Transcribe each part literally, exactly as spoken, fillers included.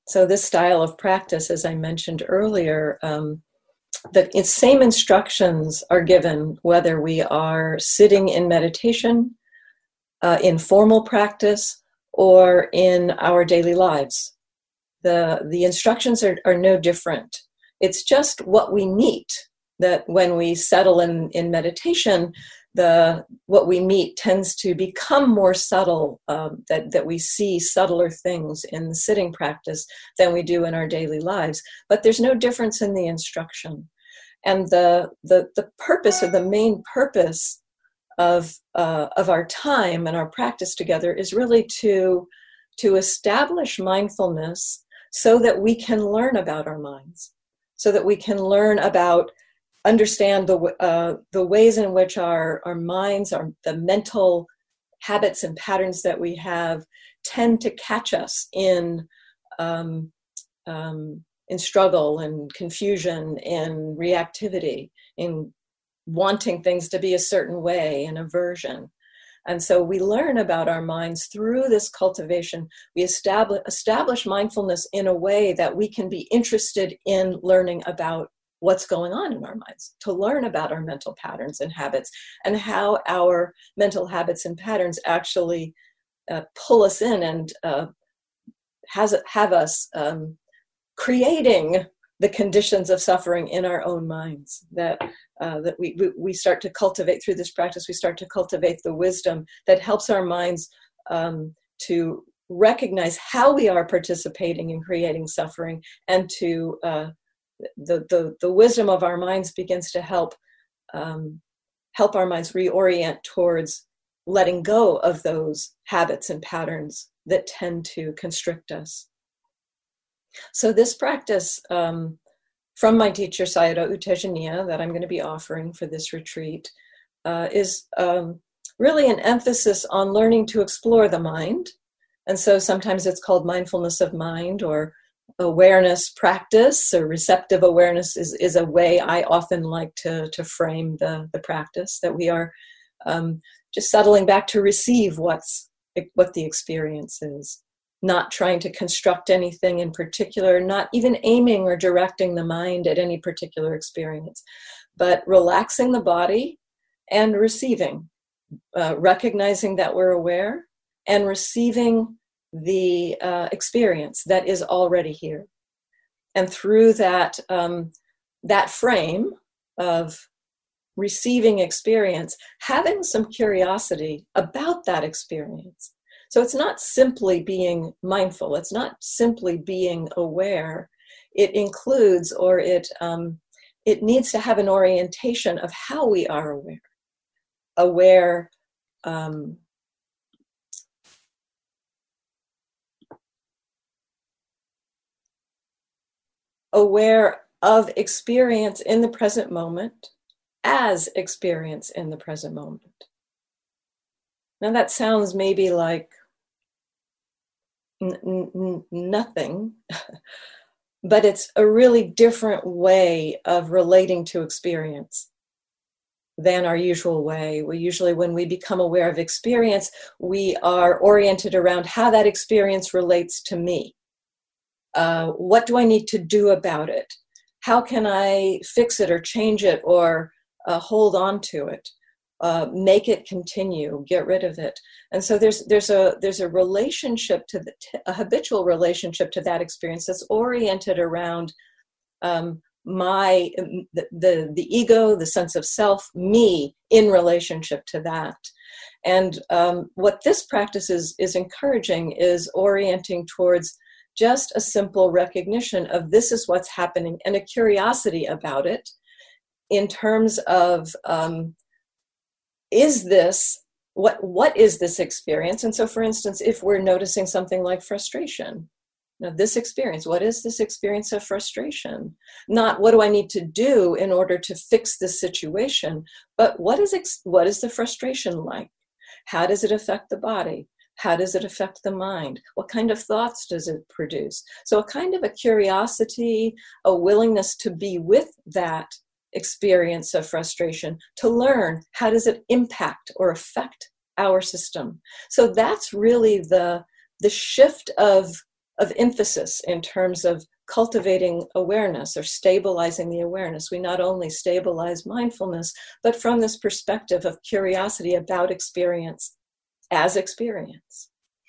So this style of practice, as I mentioned earlier, um, the same instructions are given whether we are sitting in meditation, uh, in formal practice, or in our daily lives. The, the instructions are, are no different. It's just what we meet, that when we settle in, in meditation, the what we meet tends to become more subtle, um, that, that we see subtler things in the sitting practice than we do in our daily lives. But there's no difference in the instruction. And the, the, the purpose, or the main purpose of, uh, of our time and our practice together is really to, to establish mindfulness so that we can learn about our minds, so that we can learn about, understand the, uh, the ways in which our, our minds, our, the mental habits and patterns that we have tend to catch us in, um, um, in struggle and confusion and reactivity, in wanting things to be a certain way and aversion. And so we learn about our minds through this cultivation. We establish, establish mindfulness in a way that we can be interested in learning about what's going on in our minds, to learn about our mental patterns and habits, and how our mental habits and patterns actually uh, pull us in and uh, has, have us um, creating the conditions of suffering in our own minds, that uh, that we, we we start to cultivate through this practice. We start to cultivate the wisdom that helps our minds um, to recognize how we are participating in creating suffering, and to uh, the, the the wisdom of our minds begins to help um, help our minds reorient towards letting go of those habits and patterns that tend to constrict us. So this practice um, from my teacher, Sayadaw U Tejaniya, that I'm going to be offering for this retreat, uh, is um, really an emphasis on learning to explore the mind. And so sometimes it's called mindfulness of mind, or awareness practice, or receptive awareness is, is a way I often like to, to frame the, the practice, that we are um, just settling back to receive what's what the experience is. Not trying to construct anything in particular, not even aiming or directing the mind at any particular experience, but relaxing the body and receiving, uh, recognizing that we're aware and receiving the uh, experience that is already here. And through that, um, that frame of receiving experience, having some curiosity about that experience. So it's not simply being mindful. It's not simply being aware. It includes, or it um, it needs to have an orientation of how we are aware. Aware um, aware of experience in the present moment as experience in the present moment. Now that sounds maybe like N- n- nothing, but it's a really different way of relating to experience than our usual way. We usually, when we become aware of experience, we are oriented around how that experience relates to me. Uh, what do I need to do about it? How can I fix it or change it, or uh, hold on to it? Uh, make it continue, get rid of it. And so there's there's a there's a relationship to the a habitual relationship to that experience that's oriented around um, my the, the the ego, the sense of self, me in relationship to that. And um, what this practice is is encouraging is orienting towards just a simple recognition of this is what's happening, and a curiosity about it in terms of um, is this, what, what is this experience? And so, for instance, if we're noticing something like frustration, now this experience, what is this experience of frustration? Not what do I need to do in order to fix this situation, but what is, ex- what is the frustration like? How does it affect the body? How does it affect the mind? What kind of thoughts does it produce? So a kind of a curiosity, a willingness to be with that experience of frustration, to learn how does it impact or affect our system. So that's really the the shift of of emphasis in terms of cultivating awareness or stabilizing the awareness. We not only stabilize mindfulness, but from this perspective of curiosity about experience as experience.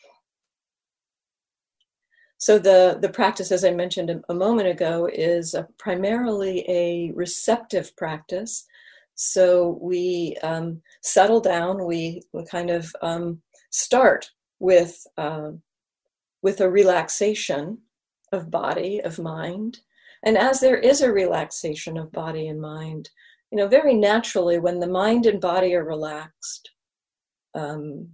So the, the practice, as I mentioned a, a moment ago, is a, primarily a receptive practice. So we um, settle down, we, we kind of um, start with, uh, with a relaxation of body, of mind. And as there is a relaxation of body and mind, you know, very naturally, when the mind and body are relaxed, um,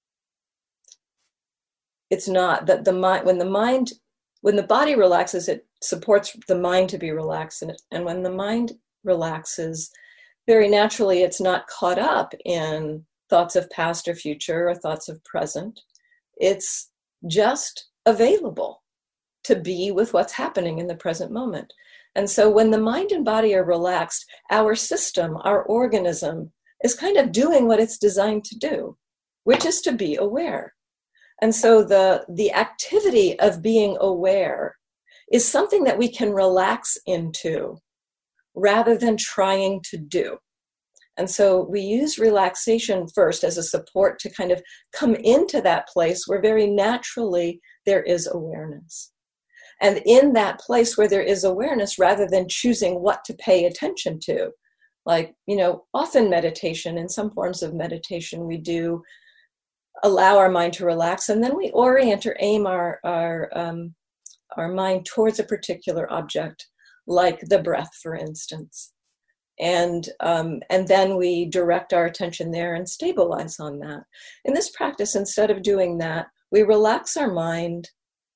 it's not that the mind, when the mind, when the body relaxes, it supports the mind to be relaxed. And, and when the mind relaxes, very naturally, it's not caught up in thoughts of past or future or thoughts of present. It's just available to be with what's happening in the present moment. And so when the mind and body are relaxed, our system, our organism is kind of doing what it's designed to do, which is to be aware. And so the, the activity of being aware is something that we can relax into rather than trying to do. And so we use relaxation first as a support to kind of come into that place where very naturally there is awareness. And in that place where there is awareness, rather than choosing what to pay attention to, like, you know, often meditation, in some forms of meditation, we do allow our mind to relax, and then we orient or aim our our um, our mind towards a particular object, like the breath, for instance, and um, and then we direct our attention there and stabilize on that. In this practice, instead of doing that, we relax our mind.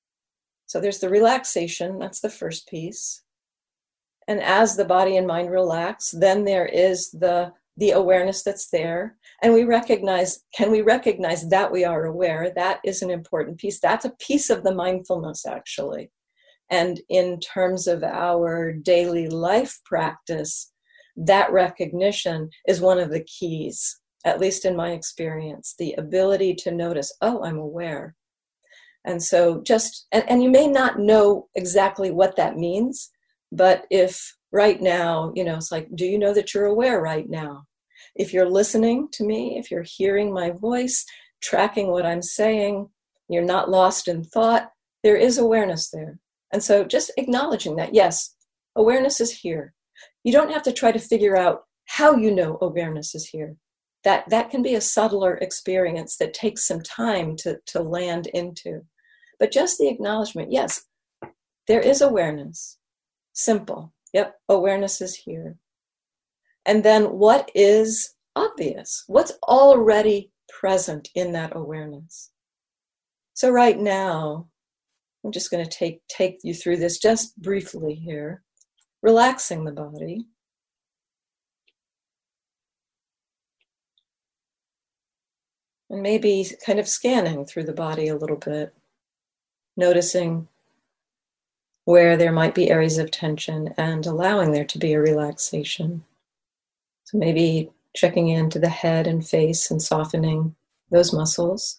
So there's the relaxation, that's the first piece, and as the body and mind relax, then there is the the awareness that's there. And we recognize, can we recognize that we are aware? That is an important piece. That's a piece of the mindfulness, actually. And in terms of our daily life practice, that recognition is one of the keys, at least in my experience, the ability to notice, oh, I'm aware. And so just, and, and you may not know exactly what that means, but if right now, you know, it's like, do you know that you're aware right now? If you're listening to me, if you're hearing my voice, tracking what I'm saying, you're not lost in thought, there is awareness there. And so just acknowledging that, yes, awareness is here. You don't have to try to figure out how you know awareness is here. That, that can be a subtler experience that takes some time to, to land into. But just the acknowledgement, yes, there is awareness. Simple. Yep, awareness is here. And then what is obvious? What's already present in that awareness? So right now, I'm just going to take, take you through this just briefly here. Relaxing the body. And maybe kind of scanning through the body a little bit. Noticing where there might be areas of tension and allowing there to be a relaxation. So maybe checking into the head and face and softening those muscles.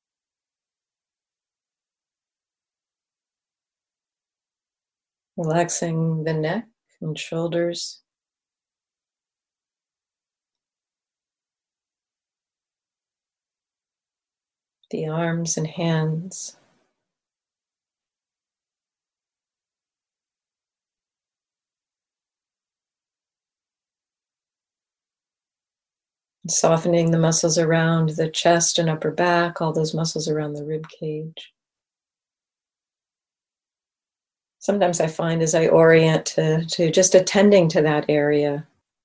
Relaxing the neck and shoulders. The arms and hands. Softening the muscles around the chest and upper back, all those muscles around the rib cage. Sometimes I find as I orient to, to just attending to that area,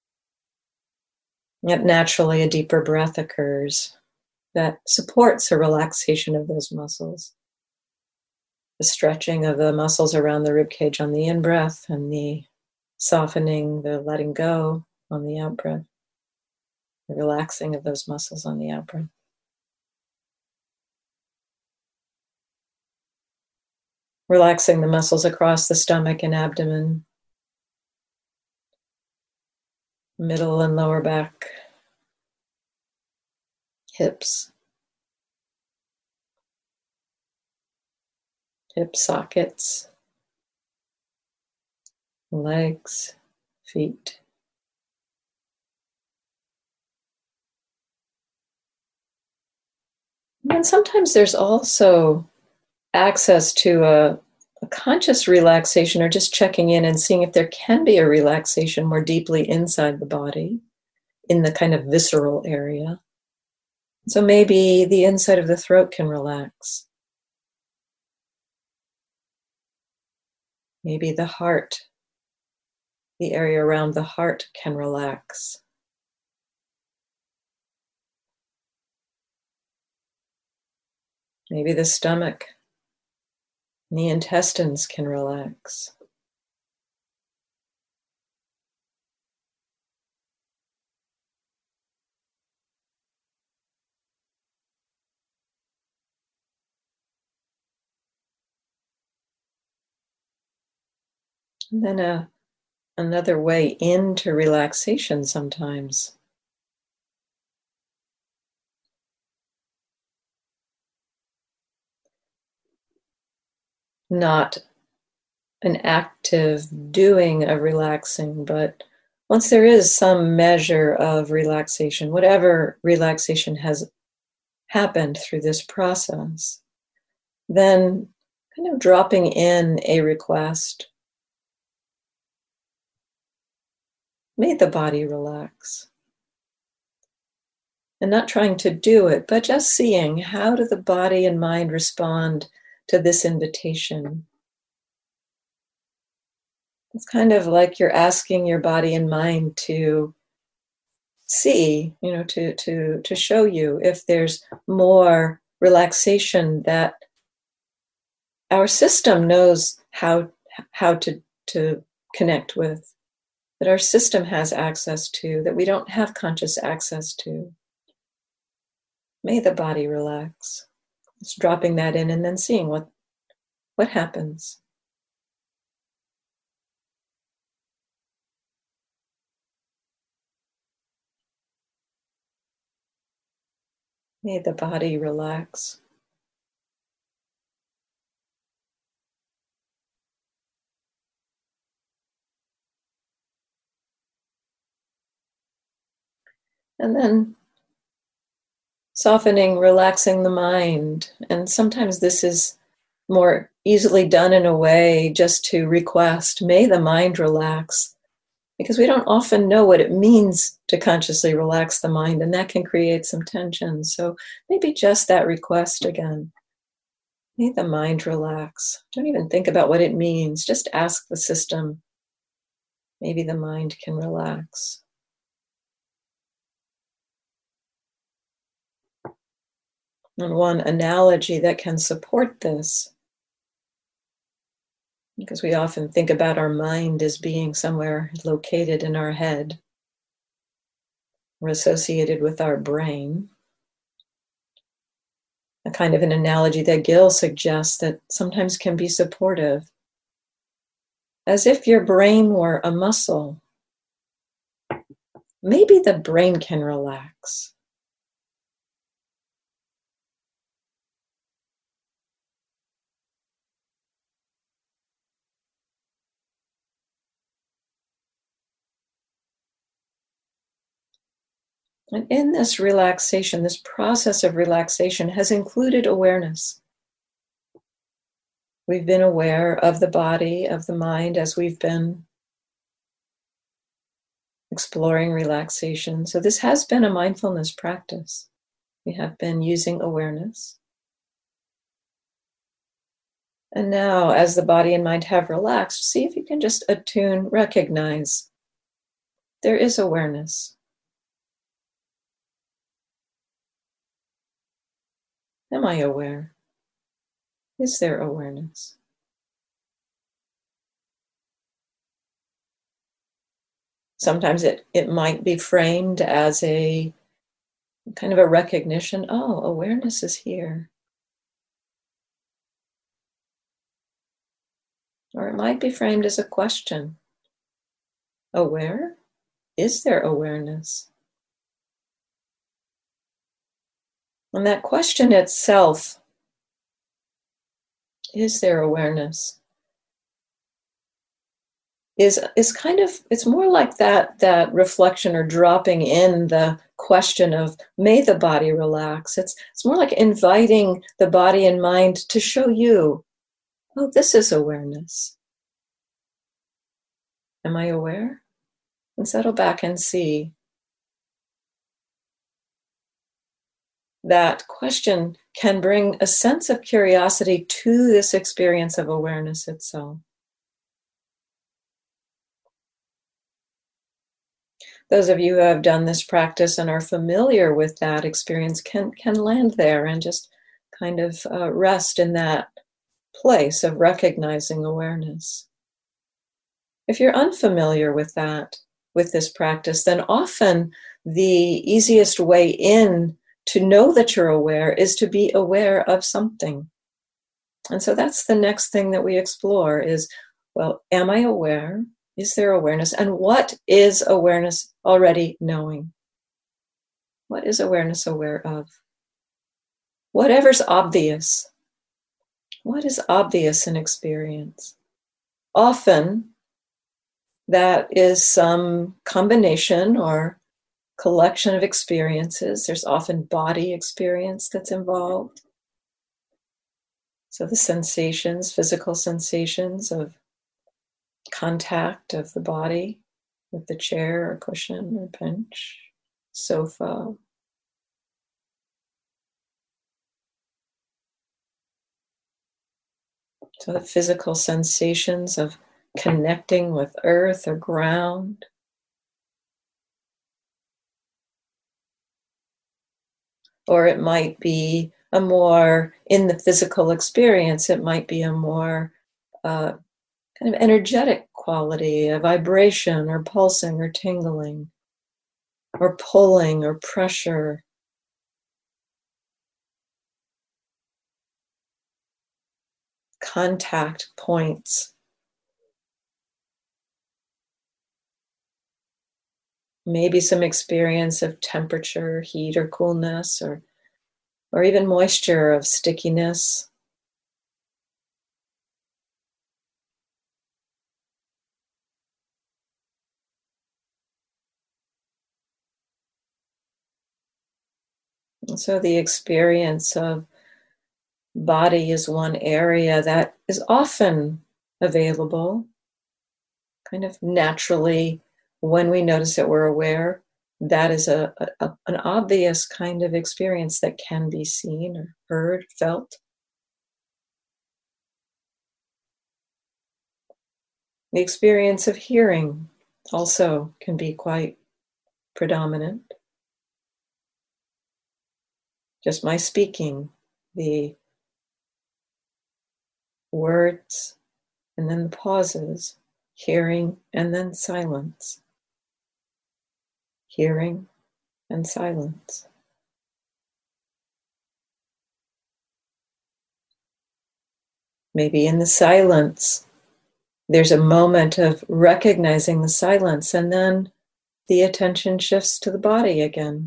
yet naturally a deeper breath occurs that supports a relaxation of those muscles. The stretching of the muscles around the rib cage on the in-breath and the softening, the letting go on the out-breath. The relaxing of those muscles on the out-breath. Relaxing the muscles across the stomach and abdomen, middle and lower back, hips. hip sockets, legs, feet. And sometimes there's also access to a, a conscious relaxation, or just checking in and seeing if there can be a relaxation more deeply inside the body, in the kind of visceral area. So maybe the inside of the throat can relax. Maybe the heart, the area around the heart can relax. Maybe the stomach and the intestines can relax. And then a, another way into relaxation sometimes. Not an active doing of relaxing, but once there is some measure of relaxation, whatever relaxation has happened through this process, then kind of dropping in a request. May the body relax. And not trying to do it, but just seeing, how do the body and mind respond to this invitation? It's kind of like you're asking your body and mind to see, you know, to to to show you if there's more relaxation that our system knows how how to to connect with, that our system has access to, that we don't have conscious access to. May the body relax. Just dropping that in and then seeing what what happens. May the body relax. And then softening, relaxing the mind. And sometimes this is more easily done in a way just to request, may the mind relax, because we don't often know what it means to consciously relax the mind, and that can create some tension. So maybe just that request again. May the mind relax. Don't even think about what it means. Just ask the system. Maybe the mind can relax. And one analogy that can support this, because we often think about our mind as being somewhere located in our head, or associated with our brain. A kind of an analogy that Gil suggests that sometimes can be supportive. As if your brain were a muscle. Maybe the brain can relax. And in this relaxation, this process of relaxation has included awareness. We've been aware of the body, of the mind, as we've been exploring relaxation. So this has been a mindfulness practice. We have been using awareness. And now, as the body and mind have relaxed, see if you can just attune, recognize there is awareness. Am I aware? Is there awareness? Sometimes it, it might be framed as a kind of a recognition, oh, awareness is here. Or it might be framed as a question. Aware? Is there awareness? And that question itself Is there awareness? Is is kind of, it's more like that that reflection or dropping in the question of, may the body relax. It's it's more like inviting the body and mind to show you, oh, this is awareness. Am I aware? And settle back and see. That question can bring a sense of curiosity to this experience of awareness itself. Those of you who have done this practice and are familiar with that experience can, can land there and just kind of uh, rest in that place of recognizing awareness. If you're unfamiliar with that, with this practice, then often the easiest way in to know that you're aware is to be aware of something. And so that's the next thing that we explore is, well, am I aware? Is there awareness? And what is awareness already knowing? What is awareness aware of? Whatever's obvious. What is obvious in experience? Often, that is some combination or collection of experiences. There's often body experience that's involved. So the sensations, physical sensations of contact of the body with the chair or cushion or bench, sofa. So the physical sensations of connecting with earth or ground. Or it might be a more, in the physical experience, it might be a more uh, kind of energetic quality, a vibration or pulsing or tingling or pulling or pressure. Contact points. Maybe some experience of temperature, heat or coolness, or, or even moisture, of stickiness. And so the experience of body is one area that is often available, kind of naturally. When we notice that we're aware, that is a, a an obvious kind of experience that can be seen or heard, felt. The experience of hearing also can be quite predominant. Just my speaking, the words, and then the pauses, hearing and then silence. Hearing and silence. Maybe in the silence, there's a moment of recognizing the silence, and then the attention shifts to the body again,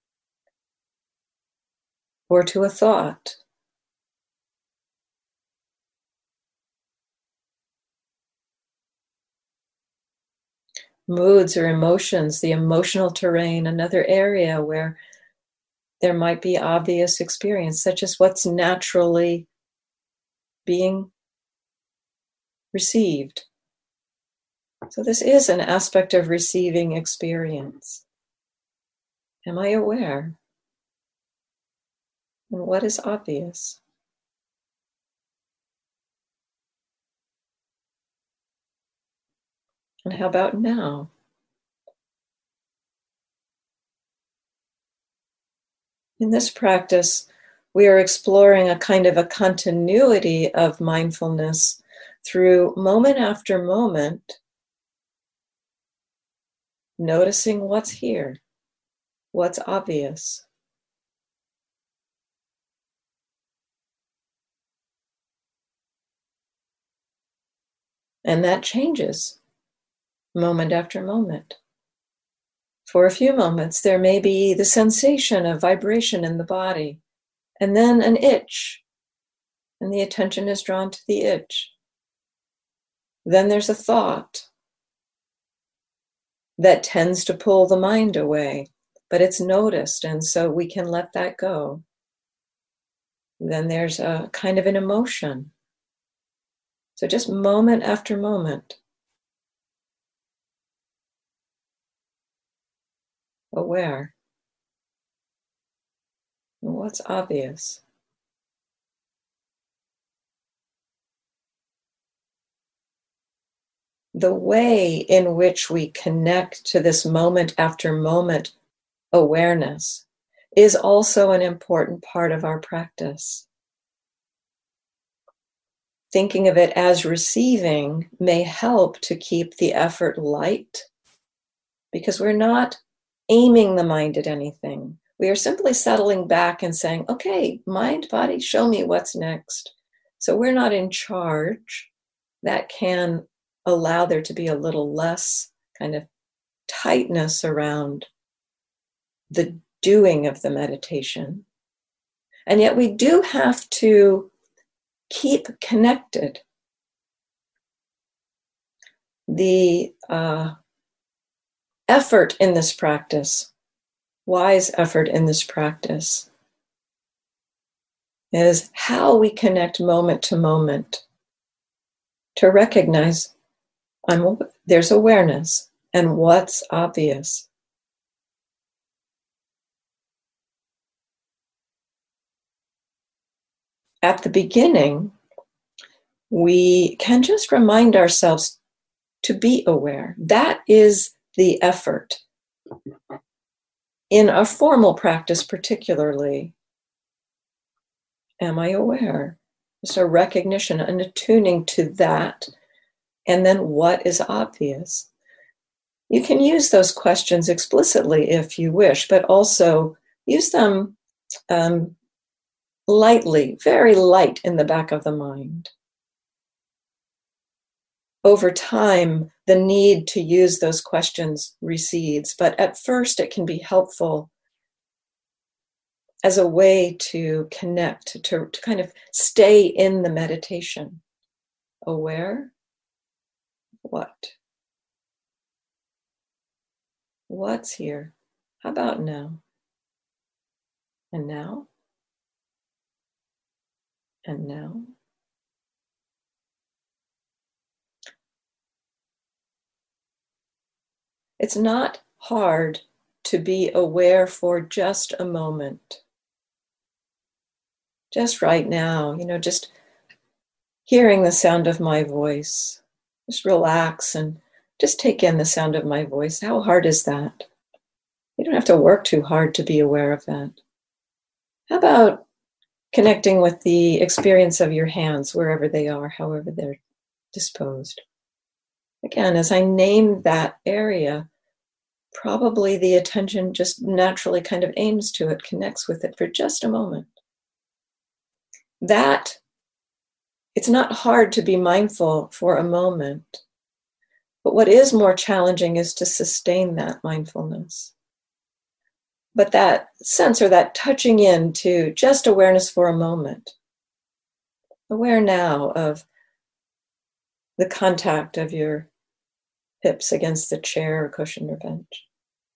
or to a thought. Moods or emotions, the emotional terrain, another area where there might be obvious experience, such as what's naturally being received. So this is an aspect of receiving experience. Am I aware? And what is obvious? And how about now? In this practice, we are exploring a kind of a continuity of mindfulness through moment after moment, noticing what's here, what's obvious. And that changes moment after moment. For a few moments, there may be the sensation of vibration in the body, and then an itch, and the attention is drawn to the itch. Then there's a thought that tends to pull the mind away, but it's noticed, and so we can let that go. Then there's a kind of an emotion. So just moment after moment, aware. What's obvious? The way in which we connect to this moment after moment awareness is also an important part of our practice. Thinking of it as receiving may help to keep the effort light, because we're not aiming the mind at anything. We are simply settling back and saying, okay, mind, body, show me what's next. So we're not in charge. That can allow there to be a little less kind of tightness around the doing of the meditation. And yet we do have to keep connected. The uh, effort in this practice, wise effort in this practice, is how we connect moment to moment to recognize I'm, there's awareness and what's obvious. At the beginning, we can just remind ourselves to be aware. That is the effort. In a formal practice particularly, am I aware? Just a recognition, an attuning to that, and then what is obvious. You can use those questions explicitly if you wish, but also use them um, lightly, very light in the back of the mind. Over time, the need to use those questions recedes, but at first it can be helpful as a way to connect, to, to kind of stay in the meditation. Aware? What? What's here? How about now? And now? And now? It's not hard to be aware for just a moment. Just right now, you know, just hearing the sound of my voice. Just relax and just take in the sound of my voice. How hard is that? You don't have to work too hard to be aware of that. How about connecting with the experience of your hands, wherever they are, however they're disposed? Again, as I name that area, probably the attention just naturally kind of aims to it, connects with it for just a moment. That, it's not hard to be mindful for a moment, but what is more challenging is to sustain that mindfulness. But that sense, or that touching in to just awareness for a moment, aware now of the contact of your hips against the chair or cushion or bench,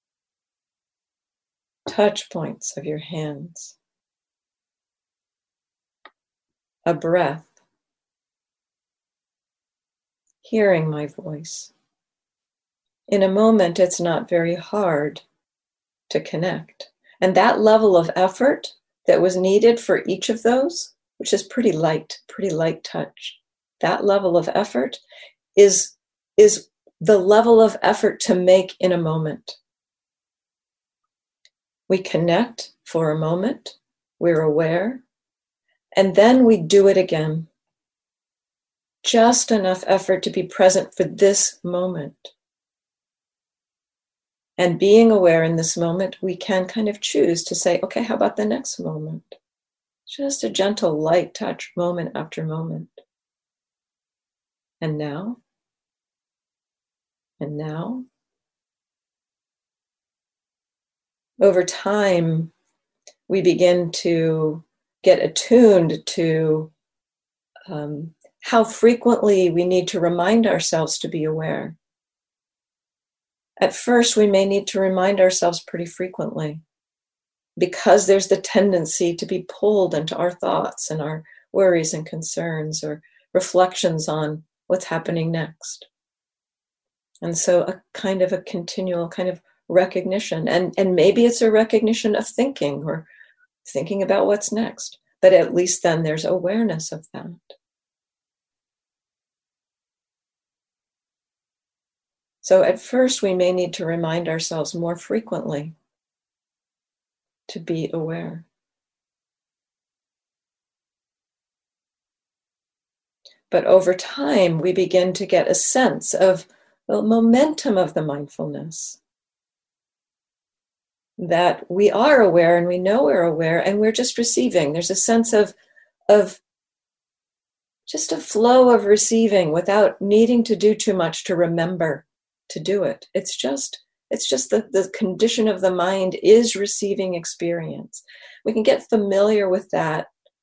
touch points of your hands, a breath, hearing my voice. In a moment, it's not very hard to connect. And that level of effort that was needed for each of those, which is pretty light, pretty light touch, that level of effort is, is the level of effort to make in a moment. We connect for a moment, we're aware, and then we do it again. Just enough effort to be present for this moment. And being aware in this moment, we can kind of choose to say, okay, how about the next moment? Just a gentle, light touch, moment after moment. And now? And now? Over time, we begin to get attuned to um, how frequently we need to remind ourselves to be aware. At first, we may need to remind ourselves pretty frequently because there's the tendency to be pulled into our thoughts and our worries and concerns or reflections on what's happening next. And so a kind of a continual kind of recognition, and, and maybe it's a recognition of thinking or thinking about what's next, but at least then there's awareness of that. So at first we may need to remind ourselves more frequently to be aware. But over time, we begin to get a sense of the momentum of the mindfulness. That we are aware and we know we're aware and we're just receiving. There's a sense of, of just a flow of receiving without needing to do too much to remember to do it. It's just, it's just the, the condition of the mind is receiving experience. We can get familiar with that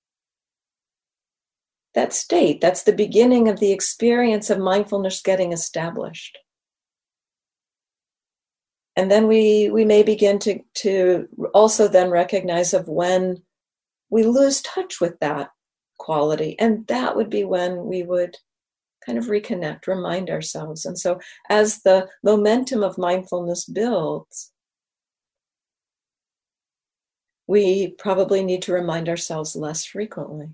That state. That's the beginning of the experience of mindfulness getting established. And then we, we may begin to, to also then recognize of when we lose touch with that quality. And that would be when we would kind of reconnect, remind ourselves. And so as the momentum of mindfulness builds, we probably need to remind ourselves less frequently.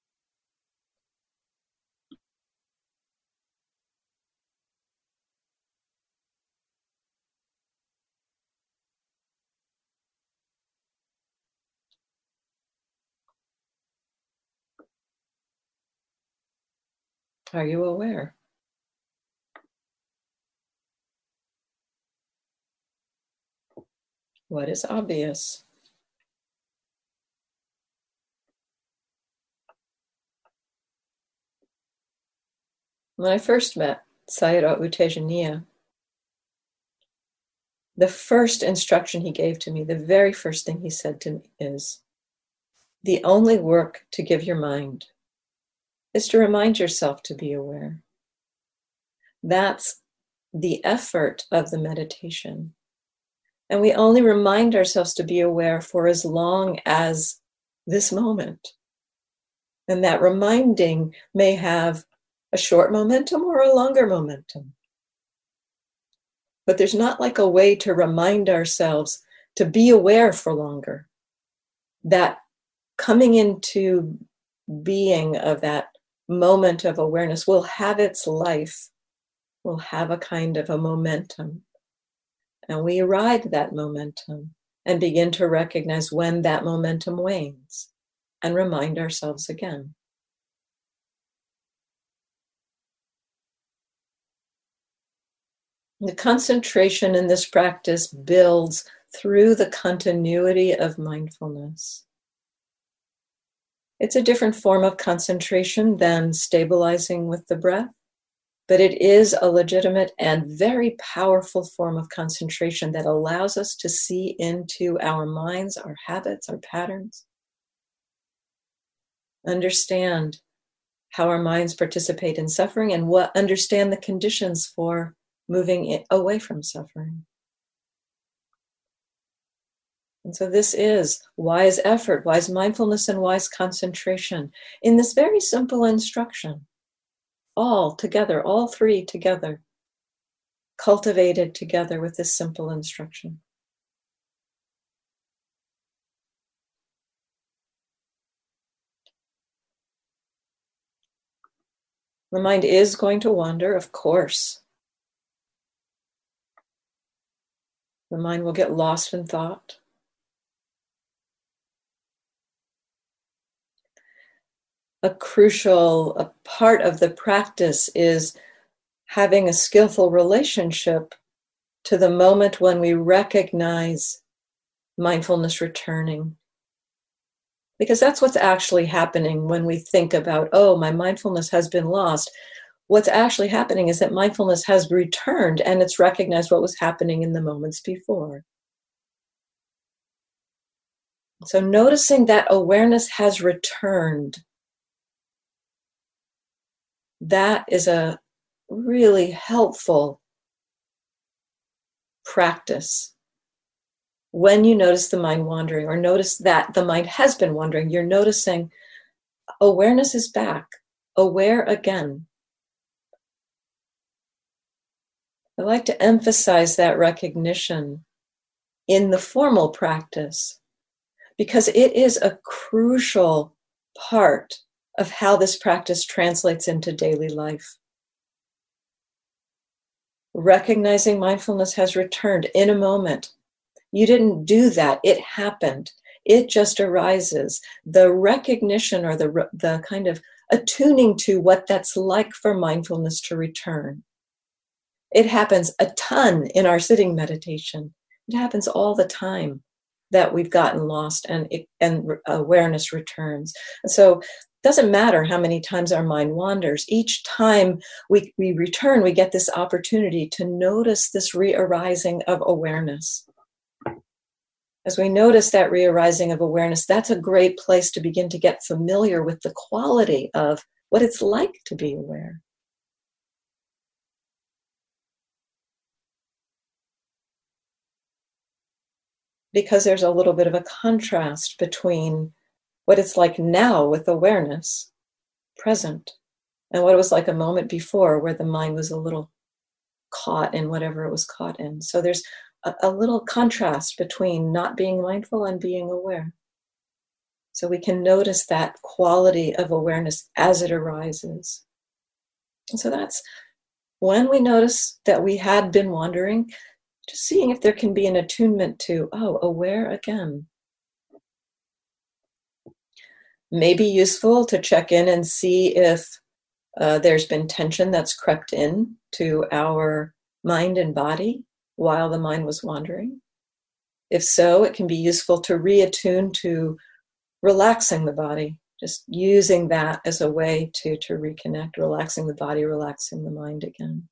Are you aware? What is obvious? When I first met Sayadaw U Tejaniya, the first instruction he gave to me, the very first thing he said to me is, the only work to give your mind is to remind yourself to be aware. That's the effort of the meditation. And we only remind ourselves to be aware for as long as this moment. And that reminding may have a short momentum or a longer momentum. But there's not like a way to remind ourselves to be aware for longer. That coming into being of that moment of awareness will have its life, will have a kind of a momentum. And we ride that momentum and begin to recognize when that momentum wanes and remind ourselves again. The concentration in this practice builds through the continuity of mindfulness. It's a different form of concentration than stabilizing with the breath, but it is a legitimate and very powerful form of concentration that allows us to see into our minds, our habits, our patterns. Understand how our minds participate in suffering and what understand the conditions for moving away from suffering. And so this is wise effort, wise mindfulness, and wise concentration in this very simple instruction. All together, all three together, cultivated together with this simple instruction. The mind is going to wander, of course. The mind will get lost in thought. A crucial a part of the practice is having a skillful relationship to the moment when we recognize mindfulness returning. Because that's what's actually happening when we think about, oh, my mindfulness has been lost. What's actually happening is that mindfulness has returned and it's recognized what was happening in the moments before. So noticing that awareness has returned that is a really helpful practice. When you notice the mind wandering, or notice that the mind has been wandering, you're noticing awareness is back, aware again. I like to emphasize that recognition in the formal practice, because it is a crucial part of how this practice translates into daily life. Recognizing mindfulness has returned in a moment. You didn't do that, it happened. It just arises. The recognition, or the, the kind of attuning to what that's like for mindfulness to return. It happens a ton in our sitting meditation. It happens all the time that we've gotten lost, and it, and awareness returns. And so it doesn't matter how many times our mind wanders. Each time we, we return, we get this opportunity to notice this re-arising of awareness. As we notice that re-arising of awareness, that's a great place to begin to get familiar with the quality of what it's like to be aware. Because there's a little bit of a contrast between what it's like now with awareness, present, and what it was like a moment before, where the mind was a little caught in whatever it was caught in. So there's a, a little contrast between not being mindful and being aware. So we can notice that quality of awareness as it arises. And so that's when we notice that we had been wandering, just seeing if there can be an attunement to, oh, aware again. Maybe useful to check in and see if uh, there's been tension that's crept in to our mind and body while the mind was wandering. If so, it can be useful to reattune to relaxing the body, just using that as a way to, to reconnect, relaxing the body, relaxing the mind again.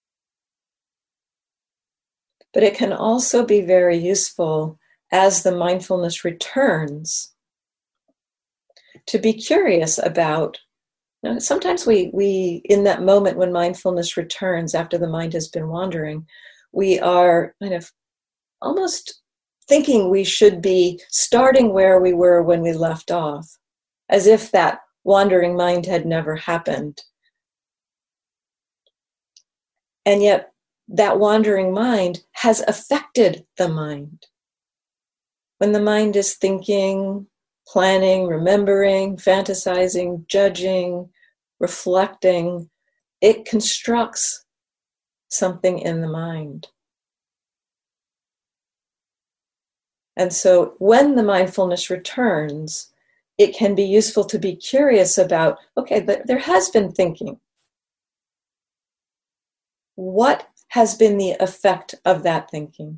But it can also be very useful as the mindfulness returns to be curious about, you know, sometimes we, we, in that moment when mindfulness returns after the mind has been wandering, we are kind of almost thinking we should be starting where we were when we left off, as if that wandering mind had never happened. And yet, that wandering mind has affected the mind. When the mind is thinking, planning, remembering, fantasizing, judging, reflecting, it constructs something in the mind. And so when the mindfulness returns, it can be useful to be curious about, okay, but there has been thinking. What has been the effect of that thinking?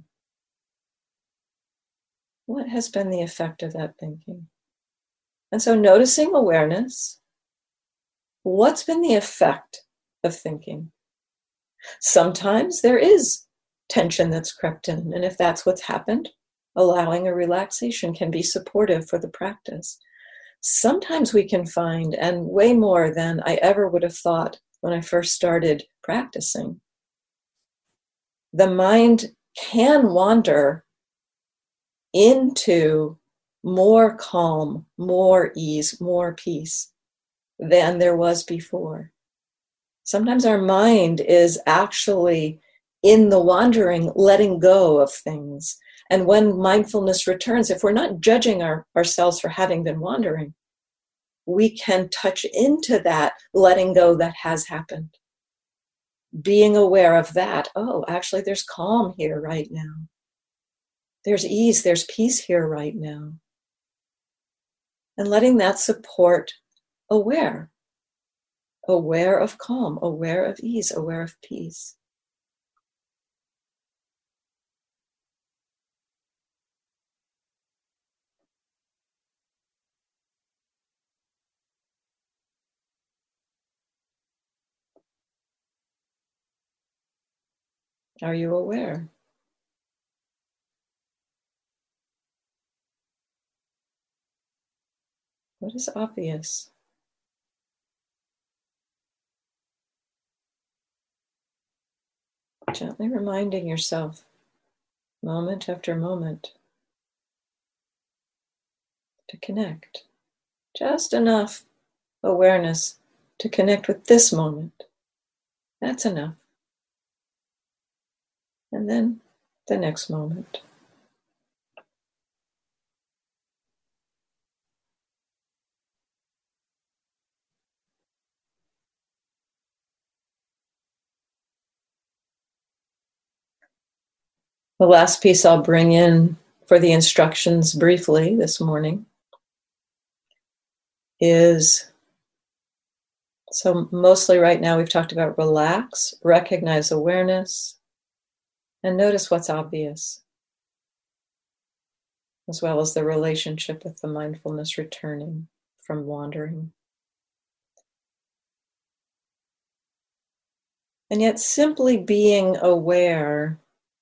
What has been the effect of that thinking? And so noticing awareness, what's been the effect of thinking? Sometimes there is tension that's crept in, and if that's what's happened, allowing a relaxation can be supportive for the practice. Sometimes we can find, and way more than I ever would have thought when I first started practicing, the mind can wander into more calm, more ease, more peace than there was before. Sometimes our mind is actually in the wandering, letting go of things. And when mindfulness returns, if we're not judging our, ourselves for having been wandering, we can touch into that letting go that has happened. Being aware of that, oh, actually there's calm here right now. There's ease, there's peace here right now. And letting that support aware. Aware of calm, aware of ease, aware of peace. Are you aware? What is obvious? Gently reminding yourself, moment after moment, to connect. Just enough awareness to connect with this moment. That's enough. And then the next moment. The last piece I'll bring in for the instructions briefly this morning is, so mostly right now we've talked about relax, recognize awareness, and notice what's obvious, as well as the relationship with the mindfulness returning from wandering. And yet simply being aware,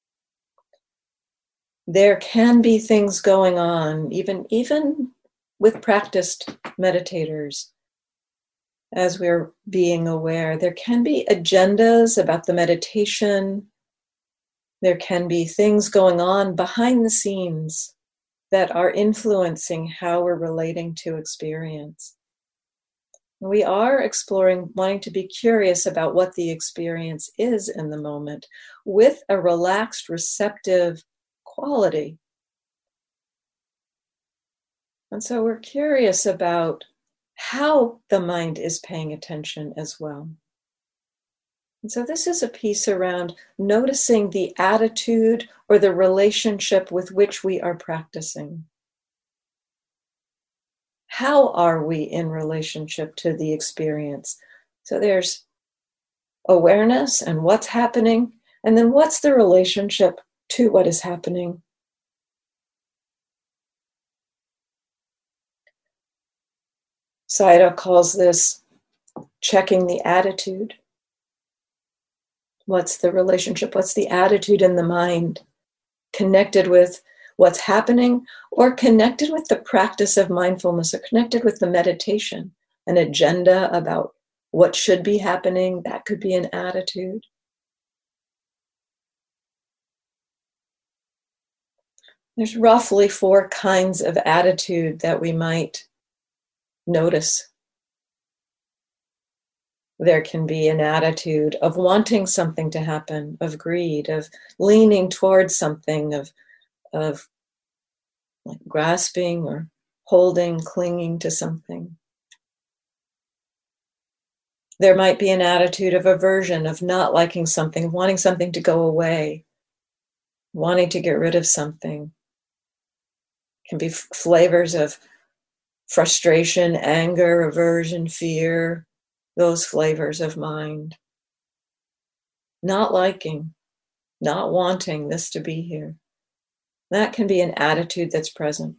there can be things going on, even, even with practiced meditators. As we're being aware, there can be agendas about the meditation. There can be things going on behind the scenes that are influencing how we're relating to experience. We are exploring, wanting to be curious about what the experience is in the moment with a relaxed, receptive quality. And so we're curious about how the mind is paying attention as well. And so this is a piece around noticing the attitude or the relationship with which we are practicing. How are we in relationship to the experience? So there's awareness and what's happening, and then what's the relationship to what is happening? Sayadaw calls this checking the attitude. What's the relationship? What's the attitude in the mind? Connected with what's happening, or connected with the practice of mindfulness, or connected with the meditation, an agenda about what should be happening. That could be an attitude. There's roughly four kinds of attitude that we might notice. There can be an attitude of wanting something to happen, of greed, of leaning towards something, of, of like grasping or holding, clinging to something. There might be an attitude of aversion, of not liking something, wanting something to go away, wanting to get rid of something. It can be f- flavors of frustration, anger, aversion, fear, those flavors of mind. Not liking, not wanting this to be here. That can be an attitude that's present.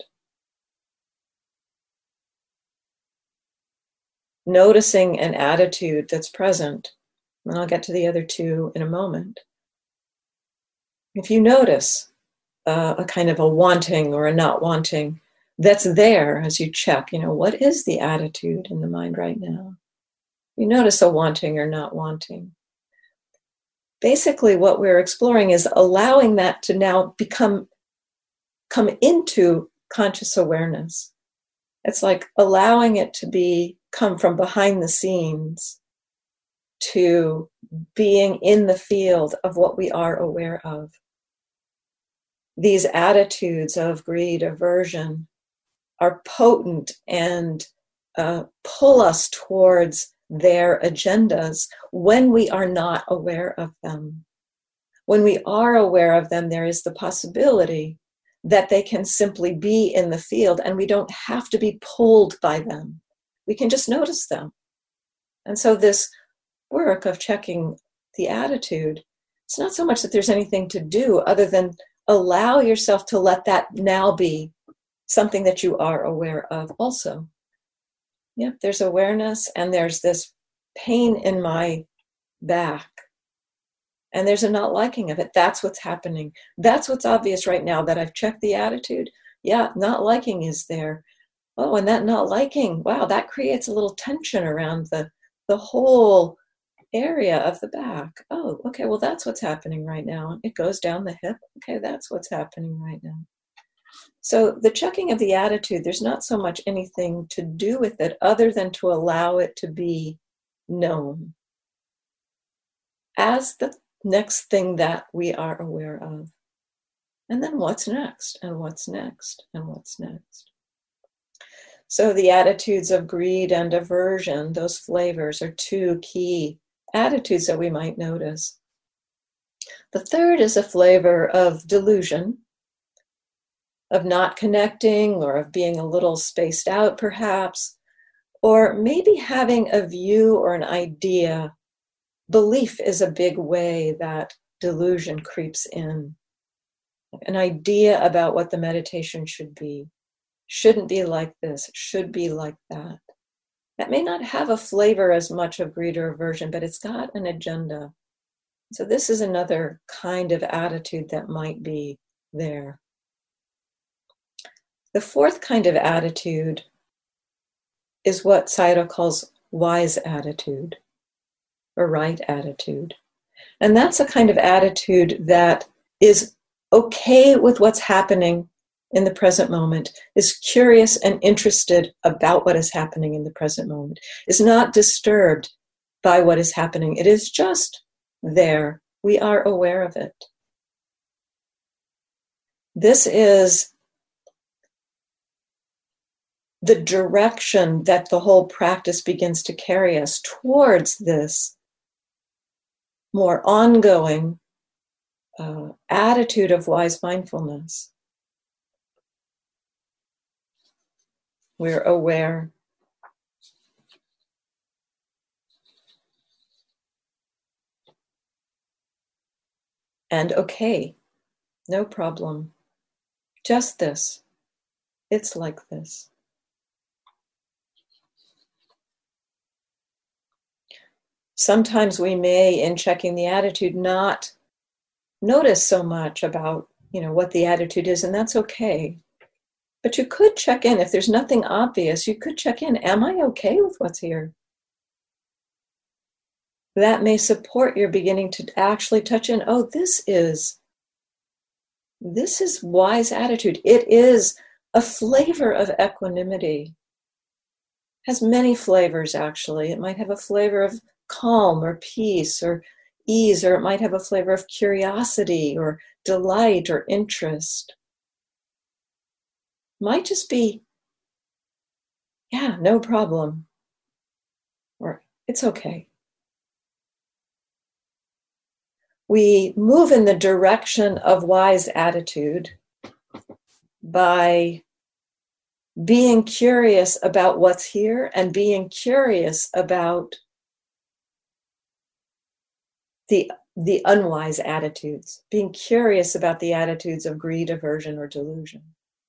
Noticing an attitude that's present, and I'll get to the other two in a moment. If you notice uh, a kind of a wanting or a not wanting that's there as you check, you know, what is the attitude in the mind right now? You notice a wanting or not wanting. Basically, what we're exploring is allowing that to now become, come into conscious awareness. It's like allowing it to be, come from behind the scenes to being in the field of what we are aware of. These attitudes of greed, aversion are potent and uh, pull us towards their agendas when we are not aware of them. When we are aware of them, there is the possibility that they can simply be in the field and we don't have to be pulled by them. We can just notice them. And so this work of checking the attitude, it's not so much that there's anything to do other than allow yourself to let that now be something that you are aware of also. Yep, there's awareness and there's this pain in my back. And there's a not liking of it. That's what's happening. That's what's obvious right now, that I've checked the attitude. Yeah, not liking is there. Oh, and that not liking, wow, that creates a little tension around the, the whole area of the back. Oh, okay, well, that's what's happening right now. It goes down the hip. Okay, that's what's happening right now. So the checking of the attitude, there's not so much anything to do with it other than to allow it to be known as the next thing that we are aware of. And then what's next, and what's next, and what's next. So the attitudes of greed and aversion, those flavors, are two key attitudes that we might notice. The third is a flavor of delusion, of not connecting, or of being a little spaced out perhaps, or maybe having a view or an idea. Belief is a big way that delusion creeps in. An idea about what the meditation should be. Shouldn't be like this, should be like that. That may not have a flavor as much of greed or aversion, but it's got an agenda. So this is another kind of attitude that might be there. The fourth kind of attitude is what Sayadaw calls wise attitude, or right attitude. And that's a kind of attitude that is okay with what's happening in the present moment, is curious and interested about what is happening in the present moment, is not disturbed by what is happening. It is just there. We are aware of it. This is the direction that the whole practice begins to carry us towards this more ongoing uh, attitude of wise mindfulness. We're aware. And okay, no problem. Just this. It's like this. Sometimes we may, in checking the attitude, not notice so much about, you know, what the attitude is, and that's okay. But you could check in. If there's nothing obvious, you could check in. Am I okay with what's here? That may support your beginning to actually touch in. Oh, this is, this is wise attitude. It is a flavor of equanimity. Has many flavors, actually. It might have a flavor of calm or peace or ease, or it might have a flavor of curiosity or delight or interest. Might just be, yeah, no problem, or it's okay. We move in the direction of wise attitude by being curious about what's here and being curious about the, the unwise attitudes, being curious about the attitudes of greed, aversion, or delusion.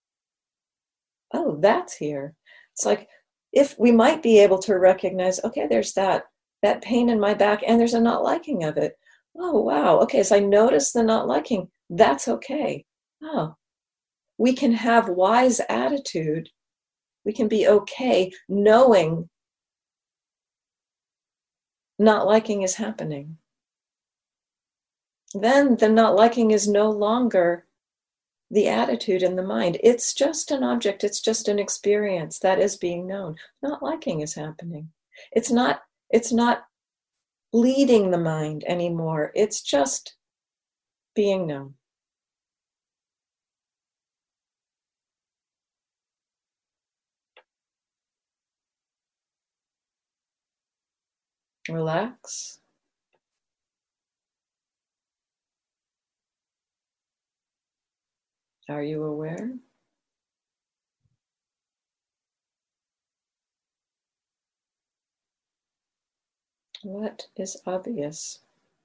Oh, that's here. It's like, if we might be able to recognize, okay, there's that, that pain in my back and there's a not liking of it. Oh, wow. Okay, so I notice the not liking. That's okay. Oh, we can have wise attitude. We can be okay knowing not liking is happening. Then the not liking is no longer the attitude in the mind. It's just an object. It's just an experience that is being known. Not liking is happening. It's not, it's not leading the mind anymore. It's just being known. Relax. Are you aware? What is obvious?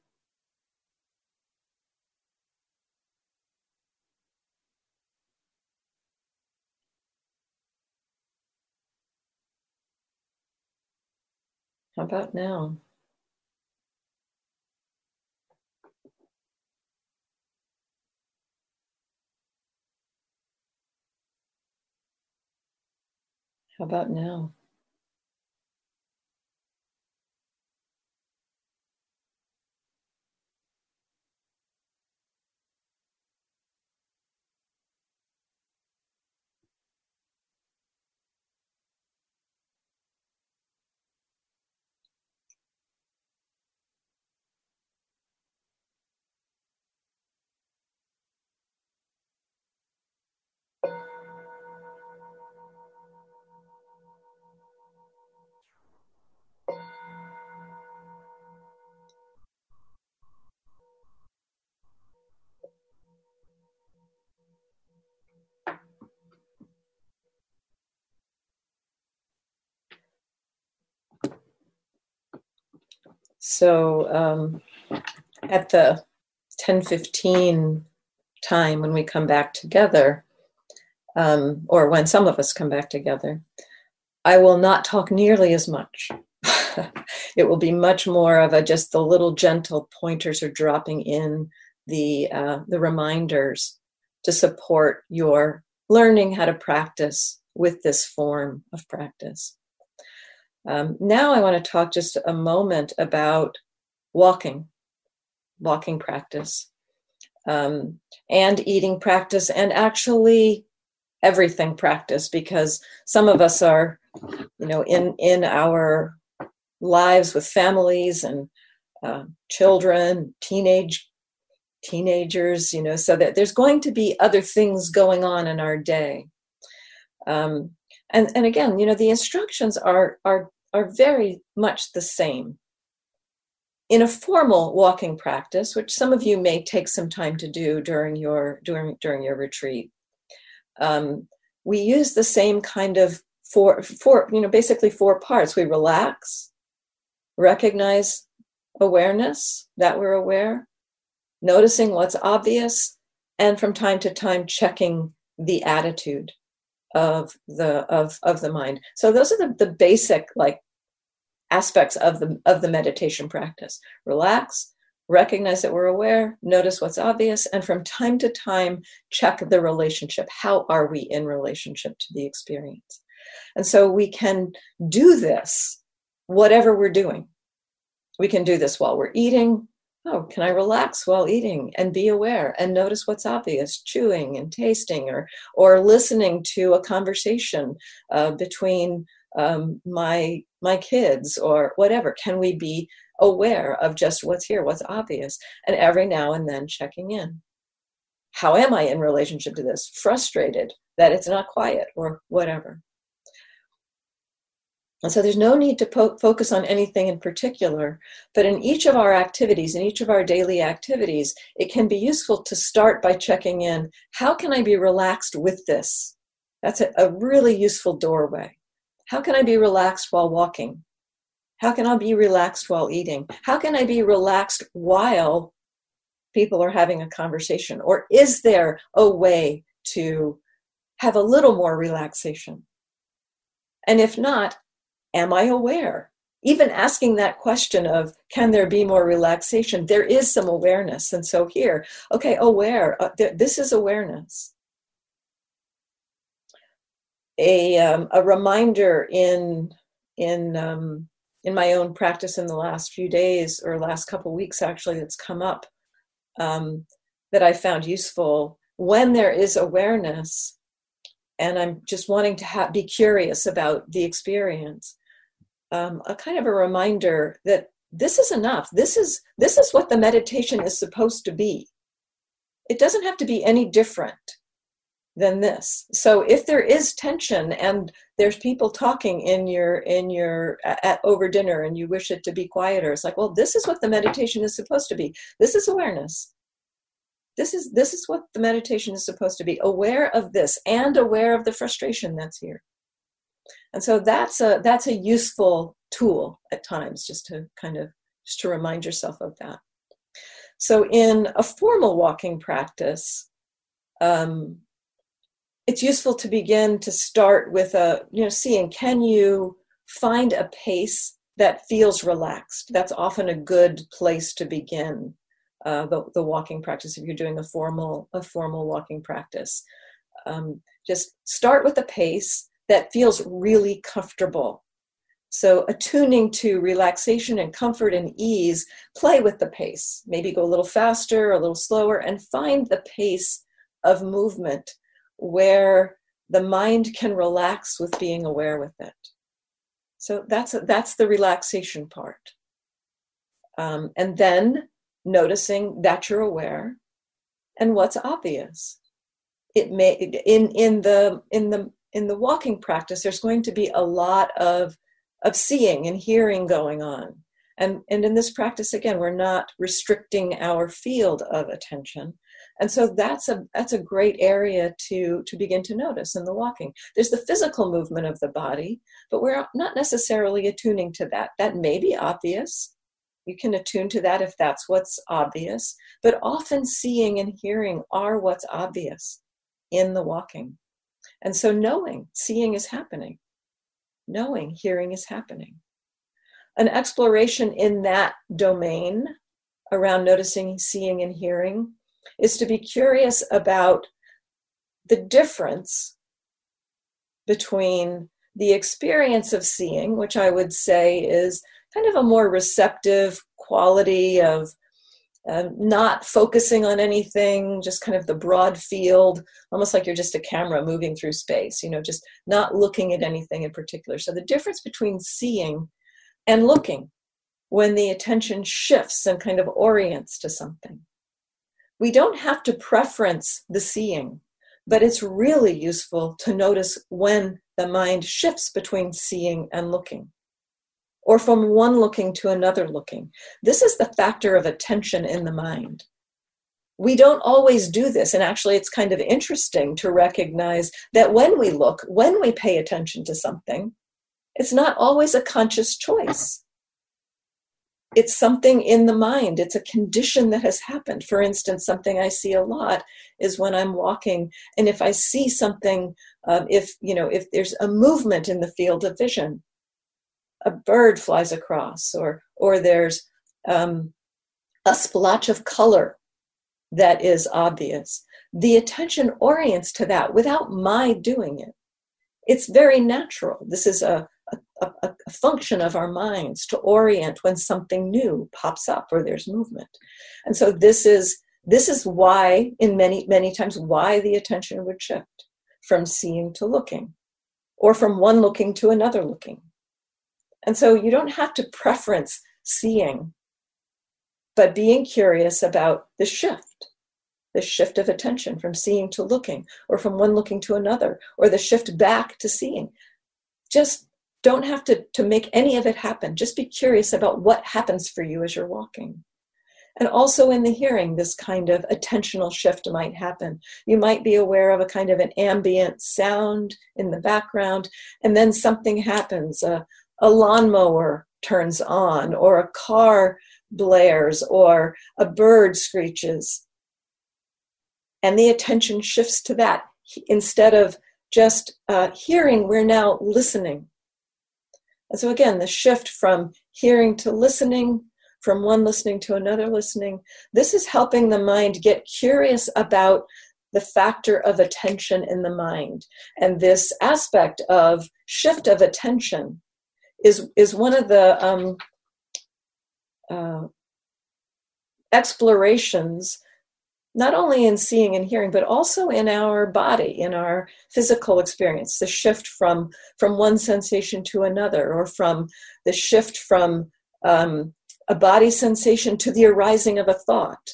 How about now? How about now? So um, at the ten fifteen time when we come back together, um, or when some of us come back together, I will not talk nearly as much. It will be much more of a just the little gentle pointers are dropping in the uh, the reminders to support your learning how to practice with this form of practice. Um, now I want to talk just a moment about walking, walking practice, um, and eating practice, and actually everything practice, because some of us are, you know, in, in our lives with families and uh, children, teenage teenagers, you know, so that there's going to be other things going on in our day. Um, and, and again, you know, the instructions are, are, are very much the same. In a formal walking practice, which some of you may take some time to do during your, during, during your retreat, um, we use the same kind of four, four, you know, basically four parts. We relax, recognize awareness, that we're aware, noticing what's obvious, and from time to time checking the attitude of the of of the mind. So those are the, the basic like aspects of the of the meditation practice. Relax, recognize that we're aware, notice what's obvious, and from time to time check the relationship. How are we in relationship to the experience? And so we can do this whatever we're doing. We can do this while we're eating. Oh, can I relax while eating and be aware and notice what's obvious, chewing and tasting, or or listening to a conversation uh, between um, my my kids or whatever? Can we be aware of just what's here, what's obvious, and every now and then checking in? How am I in relationship to this? Frustrated that it's not quiet or whatever. And so there's no need to po- focus on anything in particular, but in each of our activities, in each of our daily activities, it can be useful to start by checking in, how can I be relaxed with this? That's a, a really useful doorway. How can I be relaxed while walking? How can I be relaxed while eating? How can I be relaxed while people are having a conversation? Or is there a way to have a little more relaxation? And if not, am I aware? Even asking that question of, can there be more relaxation? There is some awareness. And so here, okay, aware, uh, th- this is awareness. A, um, a reminder in, in, um, in my own practice in the last few days or last couple of weeks, actually, that's come up um, that I found useful. When there is awareness, and I'm just wanting to ha- be curious about the experience, Um, a kind of a reminder that this is enough. This is this is what the meditation is supposed to be. It doesn't have to be any different than this. So if there is tension and there's people talking in your in your at, over dinner and you wish it to be quieter, it's like, well, this is what the meditation is supposed to be. This is awareness. This is this is what the meditation is supposed to be. Aware of this and aware of the frustration that's here. And so that's a that's a useful tool at times, just to kind of just to remind yourself of that. So in a formal walking practice, um, it's useful to begin to start with a, you know, seeing, can you find a pace that feels relaxed? That's often a good place to begin uh, the, the walking practice if you're doing a formal a formal walking practice. Um, just start with a pace that feels really comfortable. So attuning to relaxation and comfort and ease, play with the pace. Maybe go a little faster, a little slower, and find the pace of movement where the mind can relax with being aware with it. So that's, that's the relaxation part. Um, and then noticing that you're aware and what's obvious. It may, in, in the, in the, in the walking practice, there's going to be a lot of, of seeing and hearing going on. And, and in this practice, again, we're not restricting our field of attention. And so that's a, that's a great area to, to begin to notice in the walking. There's the physical movement of the body, but we're not necessarily attuning to that. That may be obvious. You can attune to that if that's what's obvious, but often seeing and hearing are what's obvious in the walking. And so knowing, seeing is happening. Knowing, hearing is happening. An exploration in that domain around noticing, seeing, and hearing is to be curious about the difference between the experience of seeing, which I would say is kind of a more receptive quality of uh, not focusing on anything, just kind of the broad field, almost like you're just a camera moving through space, you know, just not looking at anything in particular. So the difference between seeing and looking, when the attention shifts and kind of orients to something. We don't have to preference the seeing, but it's really useful to notice when the mind shifts between seeing and looking, or from one looking to another looking. This is the factor of attention in the mind. We don't always do this, and actually it's kind of interesting to recognize that when we look, when we pay attention to something, it's not always a conscious choice. It's something in the mind. It's a condition that has happened. For instance, something I see a lot is when I'm walking, and if I see something, um, if you know, if there's a movement in the field of vision, a bird flies across, or or there's um, a splotch of color that is obvious, the attention orients to that without my doing it. It's very natural. This is a A, a, a function of our minds to orient when something new pops up or there's movement. And so this is this is why, in many, many times, why the attention would shift from seeing to looking, or from one looking to another looking. And so you don't have to preference seeing, but being curious about the shift, the shift of attention from seeing to looking, or from one looking to another, or the shift back to seeing. Just don't have to, to make any of it happen. Just be curious about what happens for you as you're walking. And also in the hearing, this kind of attentional shift might happen. You might be aware of a kind of an ambient sound in the background, and then something happens. A, a lawnmower turns on, or a car blares, or a bird screeches. And the attention shifts to that. Instead of just uh, hearing, we're now listening. And so again, the shift from hearing to listening, from one listening to another listening, this is helping the mind get curious about the factor of attention in the mind. And this aspect of shift of attention is, is one of the um, uh, explorations, not only in seeing and hearing, but also in our body, in our physical experience, the shift from, from one sensation to another, or from the shift from um, a body sensation to the arising of a thought.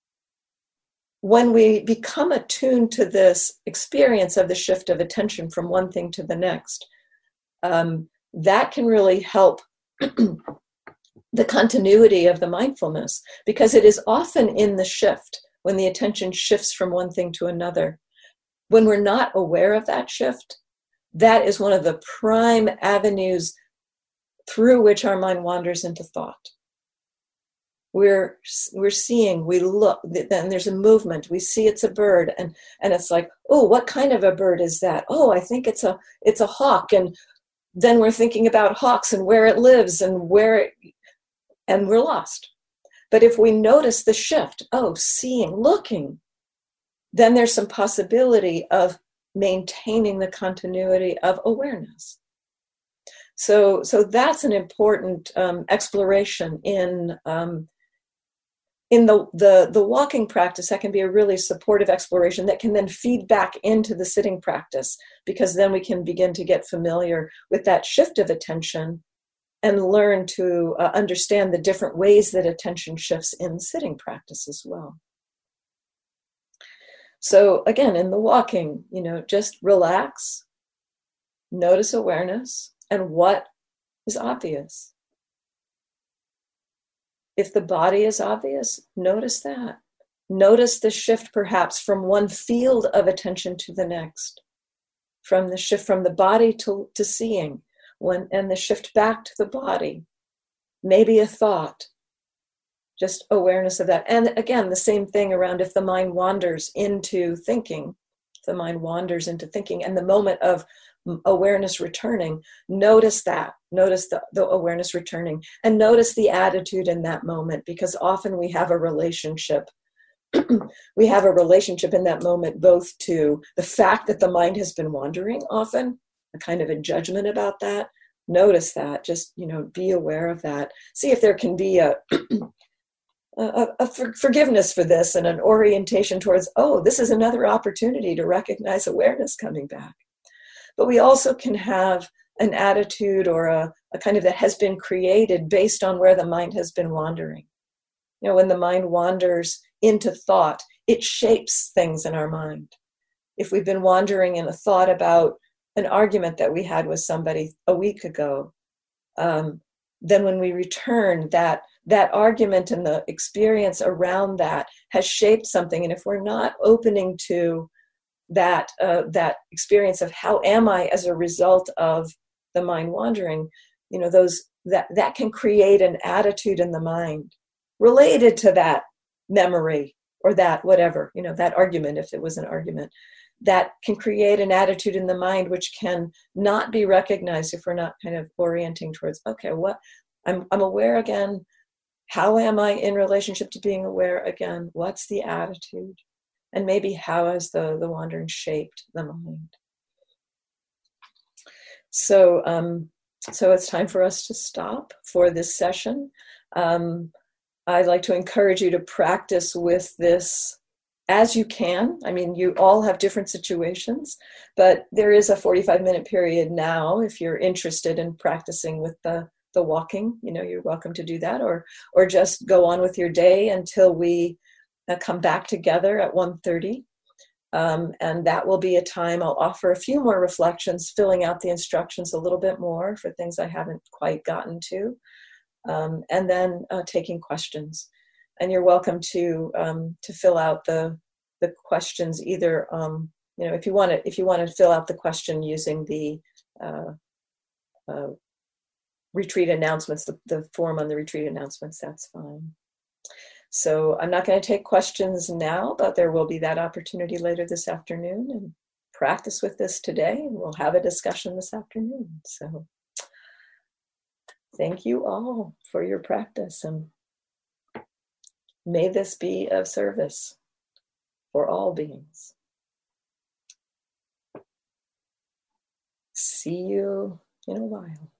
When we become attuned to this experience of the shift of attention from one thing to the next, um, that can really help the continuity of the mindfulness, because it is often in the shift, when the attention shifts from one thing to another. When we're not aware of that shift, that is one of the prime avenues through which our mind wanders into thought. We're we're seeing, we look, then there's a movement, we see it's a bird, and, and it's like, oh, what kind of a bird is that? Oh, I think it's a it's a hawk. And then we're thinking about hawks and where it lives and where it, and we're lost. But if we notice the shift, oh, seeing, looking, then there's some possibility of maintaining the continuity of awareness. So, so that's an important um, exploration in um, in the, the the walking practice. That can be a really supportive exploration that can then feed back into the sitting practice, because then we can begin to get familiar with that shift of attention and learn to uh, understand the different ways that attention shifts in sitting practice as well. So again, in the walking, you know, just relax, notice awareness, and what is obvious. If the body is obvious, notice that. Notice the shift perhaps from one field of attention to the next, from the shift from the body to, to seeing, when, and the shift back to the body. Maybe a thought, just awareness of that. And again, the same thing around if the mind wanders into thinking, if the mind wanders into thinking, and the moment of awareness returning, notice that, notice the, the awareness returning, and notice the attitude in that moment, because often we have a relationship. We have a relationship in that moment, both to the fact that the mind has been wandering often, a kind of a judgment about that. Notice that, just, you know, be aware of that. See if there can be a, a, a for, forgiveness for this and an orientation towards, oh, this is another opportunity to recognize awareness coming back. But we also can have an attitude or a, a kind of that has been created based on where the mind has been wandering. You know, when the mind wanders into thought, it shapes things in our mind. If we've been wandering in a thought about an argument that we had with somebody a week ago, um, then when we return, that that argument and the experience around that has shaped something. And if we're not opening to that uh, that experience of how am I as a result of the mind wandering, you know, those that that can create an attitude in the mind related to that memory or that whatever, you know, that argument, if it was an argument, that can create an attitude in the mind which can not be recognized if we're not kind of orienting towards, okay, what I'm I'm aware again. How am I in relationship to being aware again? What's the attitude? And maybe how has the, the wandering shaped the mind? So, um, so it's time for us to stop for this session. Um, I'd like to encourage you to practice with this as you can. I mean, you all have different situations, but there is a forty-five minute period now. If you're interested in practicing with the, the walking, you know, you're welcome to do that, or, or just go on with your day until we uh, come back together at one thirty. Um, and that will be a time I'll offer a few more reflections, filling out the instructions a little bit more for things I haven't quite gotten to. Um, and then uh, taking questions, and you're welcome to um, to fill out the the questions either um, you know if you want to if you want to fill out the question using the uh, uh, retreat announcements, the, the form on the retreat announcements, that's fine. So I'm not going to take questions now, but there will be that opportunity later this afternoon, and practice with this today, and we'll have a discussion this afternoon. So. Thank you all for your practice, and may this be of service for all beings. See you in a while.